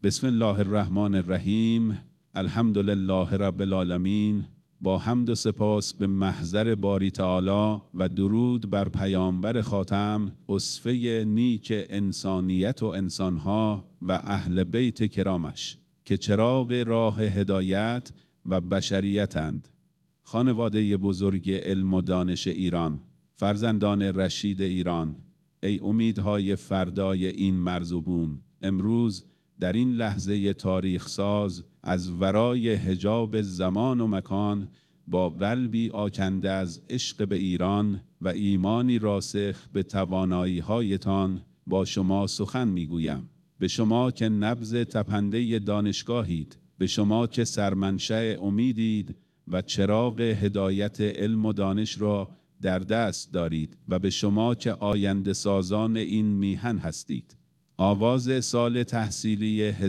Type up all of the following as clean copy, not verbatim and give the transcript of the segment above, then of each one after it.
بسم الله الرحمن الرحیم. الحمد لله رب العالمین. با حمد و سپاس به محضر باری تعالی و درود بر پیامبر خاتم، اسوه نیک انسانیت و انسانها و اهل بیت کرامش که چراغ راه هدایت و بشریتند. خانواده بزرگ علم و دانش ایران، فرزندان رشید ایران، ای امیدهای فردای این مرزبون، امروز در این لحظه تاریخ ساز از ورای حجاب زمان و مکان با قلبی آکنده از عشق به ایران و ایمانی راسخ به توانایی هایتان با شما سخن میگویم. به شما که نبض تپنده دانشگاهید، به شما که سرمنشأ امیدید و چراغ هدایت علم و دانش را در دست دارید و به شما که آینده سازان این میهن هستید. آواز سال تحصیلی 1404-1405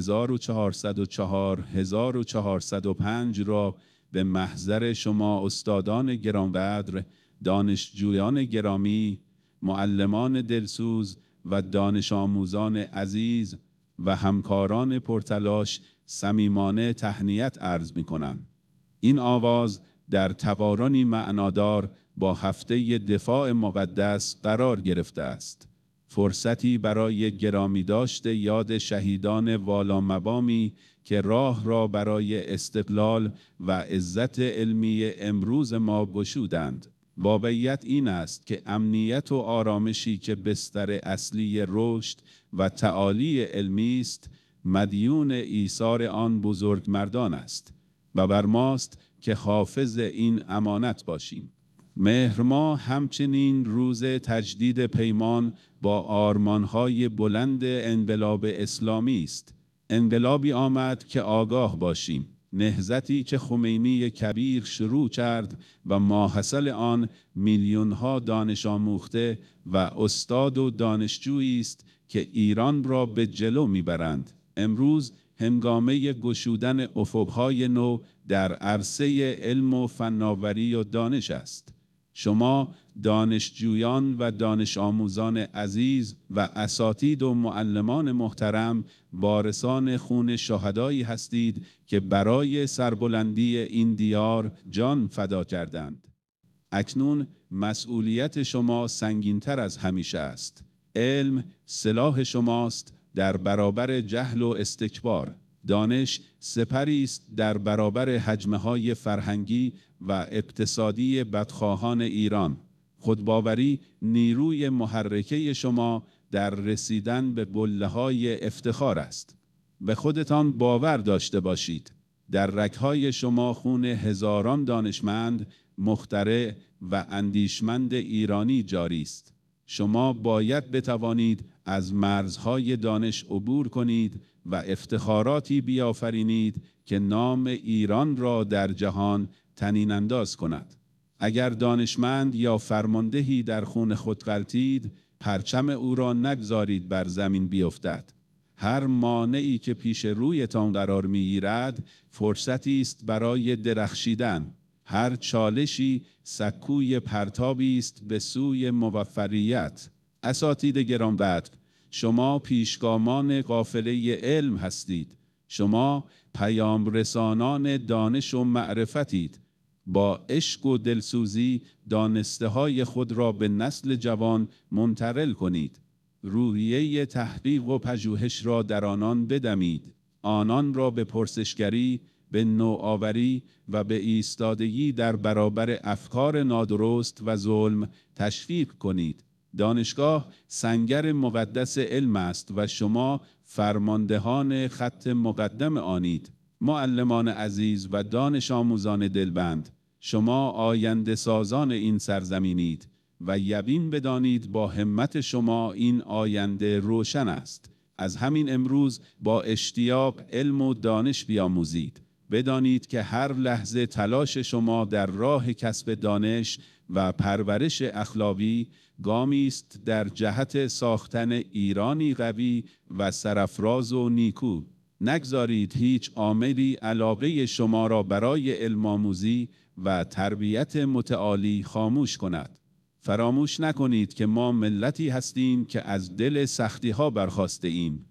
را به محضر شما استادان گرانقدر، دانشجویان گرامی، معلمان دلسوز و دانش آموزان عزیز و همکاران پرتلاش صمیمانه تهنیت عرض می‌کنم. این آواز در تقارنی معنادار با هفته دفاع مقدس قرار گرفته است. فرصتی برای گرامی داشت یاد شهیدان والا مقامی که راه را برای استقلال و عزت علمی امروز ما گشودند. واقعیت این است که امنیت و آرامشی که بستر اصلی رشد و تعالی علمی است، مدیون ایثار آن بزرگمردان است و بر ماست که حافظ این امانت باشیم. مهر ماه همچنین روز تجدید پیمان با آرمانهای بلند انقلاب اسلامی است. انقلابی آمد که آگاه باشیم. نهضتی که خمینی کبیر شروع کرد و ماحصل آن میلیونها دانش آموخته و استاد و دانشجویی است که ایران را به جلو میبرند. امروز هنگامه گشودن افقهای نو در عرصه علم و فناوری و دانش است. شما دانشجویان و دانش آموزان عزیز و اساتید و معلمان محترم وارثان خون شهدایی هستید که برای سربلندی این دیار جان فدا کردند. اکنون مسئولیت شما سنگین‌تر از همیشه است. علم سلاح شماست در برابر جهل و استکبار. دانش سپری است در برابر هجمه‌های فرهنگی و اقتصادی بدخواهان ایران. خودباوری نیروی محرکه شما در رسیدن به قله‌های افتخار است. به خودتان باور داشته باشید. در رگ‌های شما خون هزاران دانشمند، مخترع و اندیشمند ایرانی جاری است. شما باید بتوانید از مرزهای دانش عبور کنید و افتخاراتی بیافرینید که نام ایران را در جهان طنین انداز کند. اگر دانشمند یا فرماندهی در خون خود غلتید، پرچم او را نگذارید بر زمین بیفتد. هر مانعی که پیش رویتان قرار می‌گیرد، فرصتی است برای درخشیدن. هر چالشی سکوی پرتابی است به سوی موفقیت. اساتید گرانقدر، شما پیشگامان قافله علم هستید. شما پیام رسانان دانش و معرفتید. با عشق و دلسوزی دانسته های خود را به نسل جوان منتقل کنید. روحیه تحقیق و پژوهش را در آنان بدمید. آنان را به پرسشگری، به نوآوری و به ایستادگی در برابر افکار نادرست و ظلم تشویق کنید. دانشگاه سنگر مقدس علم است و شما فرماندهان خط مقدم آنید. معلمان عزیز و دانش آموزان دلبند، شما آینده سازان این سرزمینید و یقین بدانید با همت شما این آینده روشن است. از همین امروز با اشتیاق علم و دانش بیاموزید. بدانید که هر لحظه تلاش شما در راه کسب دانش و پرورش اخلاقی گامی است در جهت ساختن ایرانی قوی و سرافراز و نیکو. نگذارید هیچ عاملی علاقه شما را برای علم آموزی و تربیت متعالی خاموش کند. فراموش نکنید که ما ملتی هستیم که از دل سختی ها برخاسته ایم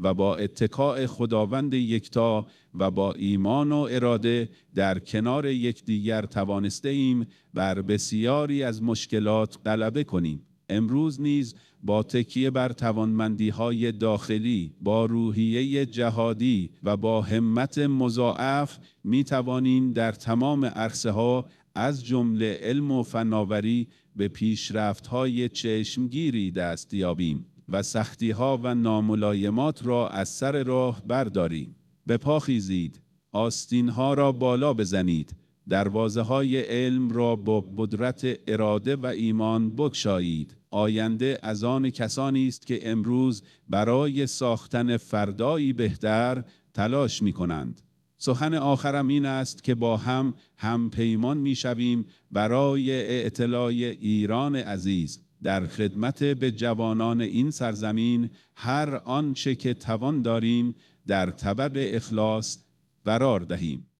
و با اتکاء خداوند یکتا و با ایمان و اراده در کنار یکدیگر توانسته ایم بر بسیاری از مشکلات غلبه کنیم. امروز نیز با تکیه بر توانمندی‌های داخلی، با روحیه جهادی و با همت مضاعف می توانیم در تمام عرصه‌ها از جمله علم و فناوری به پیشرفت‌های چشمگیری دست یابیم و سختی‌ها و ناملایمات را از سر راه برداریم. به پا خیزید، آستین‌ها را بالا بزنید، دروازه‌های علم را با قدرت اراده و ایمان بگشایید. آینده از آن کسانی است که امروز برای ساختن فردایی بهتر تلاش می‌کنند. سخن آخرم این است که با هم پیمان می‌شویم برای اعتلای ایران عزیز، در خدمت به جوانان این سرزمین هر آنچه که توان داریم در طبق اخلاص قرار دهیم.